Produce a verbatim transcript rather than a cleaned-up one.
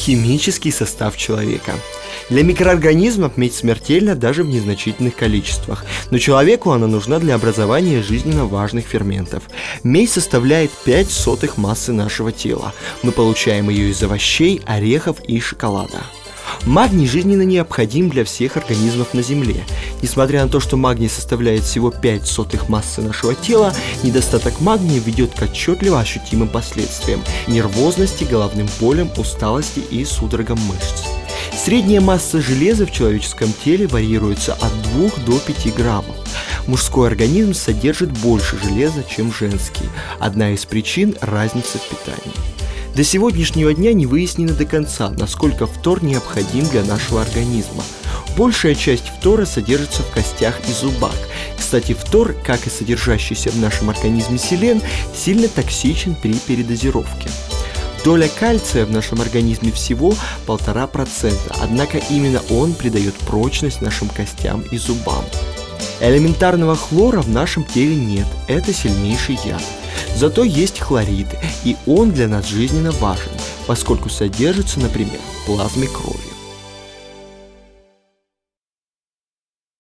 химический состав человека. Для микроорганизмов медь смертельна даже в незначительных количествах, но человеку она нужна для образования жизненно важных ферментов. Медь составляет пять сотых массы нашего тела. Мы получаем ее из овощей, орехов и шоколада. Магний жизненно необходим для всех организмов на Земле. Несмотря на то, что магний составляет всего пять сотых массы нашего тела, недостаток магния ведет к отчетливо ощутимым последствиям – нервозности, головным болям, усталости и судорогам мышц. Средняя масса железа в человеческом теле варьируется от двух до пяти граммов. Мужской организм содержит больше железа, чем женский. Одна из причин – разница в питании. До сегодняшнего дня не выяснено до конца, насколько фтор необходим для нашего организма. Большая часть фтора содержится в костях и зубах. Кстати, фтор, как и содержащийся в нашем организме селен, сильно токсичен при передозировке. Доля кальция в нашем организме всего полтора процента, однако именно он придает прочность нашим костям и зубам. Элементарного хлора в нашем теле нет, это сильнейший яд. Зато есть хлорид, и он для нас жизненно важен, поскольку содержится, например, в плазме крови.